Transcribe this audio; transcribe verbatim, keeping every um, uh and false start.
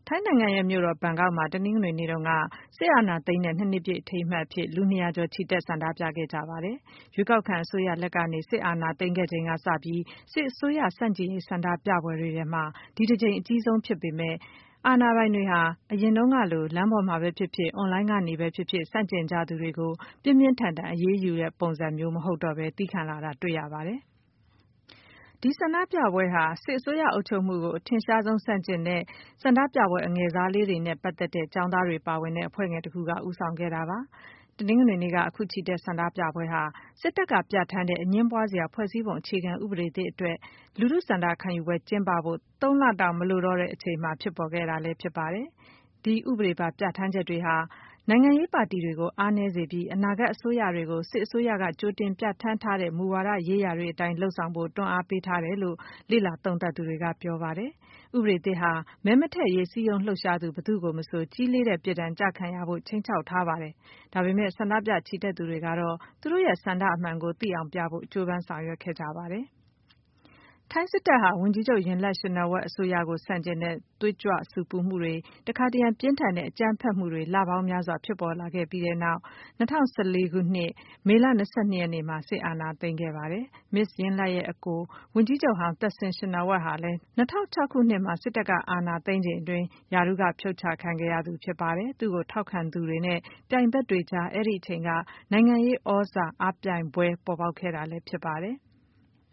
ထိုင်းနိုင်ငံရဲ့မြို့တော်ဘန်ကောက်မှာတနင်္ဂနွေနေ့တုန်းကစစ်အာဏာသိမ်းတဲ့နှစ်နှစ်ပြည့်အထိမ်းအမှတ်အဖြစ်လူနှစ်ရာကျော်ချီတက်ဆန္ဒပြခဲ့ကြပါတယ်။ရွေးကောက်ခံအစိုးရလက်ကနေစစ်အာဏာသိမ်းခဲ့ချိန်ကစပြီးစစ်အစိုးရဆန့်ကျင်ရေးဆန္ဒပြပွဲတွေထဲမှာဒီတစ်ကြိမ်အကြီးဆုံးဖြစ်ပေမဲ့အာဏာပိုင်တွေဟာအရင်တုန်းကလိုလမ်းပေါ်မှာပဲဖြစ်ဖြစ်အွန်လိုင်းကနေပဲဖြစ်ဖြစ်ဆန့်ကျင်ကြသူတွေကိုပြင်းပြင်းထန်ထန်အရေးယူတဲ့ပုံစံမျိုးမဟုတ်တော့ပဲသည်းခံလာတာတွေ့ရပါတယ်။ဒီဆန္ဒပြပွဲဟာစစ်အစိုးရအုပ်ချုပ်မှုကိုအထင်ရှားဆုံးဆန့်ကျင်တဲ့ဆန္ဒပြပွဲအငယ်စားလေးတွေနဲ့ပတ်သက်တဲ့ကျောင်းသားတွေပါဝင်တဲ့အဖွဲ့ငယ်တစ်ခုကဦးဆောင်ခဲ့တာပါ။တနင်္ဂနွေနေ့ကအခုချီတက်ဆန္ဒပြပွဲဟာစစ်တပ်ကပြဋ္ဌာန်းတဲ့အငြင်းပွားစရာဖွဲ့စည်းပုံအခြေခံဥပဒေသစ်အတွက်လူထုဆန္ဒခံယူပွဲကျင်းပဖို့သုံးလတောင်မလိုတော့တဲ့အချိန်မှာဖြစ်ပေါ်ခဲ့တာလည်းဖြစ်ပါတယ်။ဒီဥပဒေပါပြဋ္ဌာန်းချက်တွေဟာနိုင်ငံရေးပါတီတွေကိုအားနည်းစေပြီးအနာဂတ်အစိုးရတွေကိုစစ်အစိုးရကကြိုတင်ပြဋ္ဌာန်းထားတဲ့မူဝါဒရေးရာတွေအတိုင်းလုပ်ဆောင်ဖို့တွန်းအားပေးထားတယ်လို့လေ့လာသုံးသပ်သူတွေကပြောပါတယ်။ဥပဒေသစ်ဟာမဲမထည့်ရေးစည်းရုံးလှုပ်ရှားသူဘယ်သူကိုမဆိုကြီးလေးတဲ့ပြစ်ဒဏ်ကျခံရဖို့ခြိမ်းခြောက်ထားပါတယ်။ဒါပေမဲ့ဆန္ဒပြချီတက်သူတွေကတော့သူတို့ရဲ့ဆန္ဒအမှန်ကိုသိအောင်ပြဖို့ကြိုးပမ်းဆောင်ရွက်ခဲ့ကြပါတယ်။ထိုင်းစစ်တပ်ဟာဝန်ကြီးချုပ်ယင်လတ်ရှင်နာဝပ်အစိုးရကိုဆန့်ကျင်တဲ့သွေးကြွဆူပူမှုတွေတခါတရံပြင်းထန်တဲ့အကြမ်းဖက်မှုတွေလပေါင်းများစွာဖြစ်ပေါ်လာခဲ့ပြီးတဲ့နောက်၂၀၁၄ခုနှစ်မေလ၂၂ရက်နေ့မှာစစ်အာဏာသိမ်းခဲ့ပါတယ်။ မစ္စယင်လတ်ရဲ့အကိုဝန်ကြီးချုပ်ဟောင်းသက်ဆင်ရှင်နာဝပ်ဟာလည်း၂၀၀၆ခုနှစ်မှာစစ်တပ်ကအာဏာသိမ်းချိန်အတွင်းရာထူးကဖြုတ်ချခံခဲ့ရသူဖြစ်ပါတယ်။သူ့ကိုထောက်ခံသူတွေနဲ့ပြိုင်ဘက်တွေကြားအဲဒီအချိန်ကနိုင်ငံရေးဩဇာအားပြိုင်ပွဲပေါ်ပေါက်ခဲ့တာလည်းဖြစ်ပါတယ်။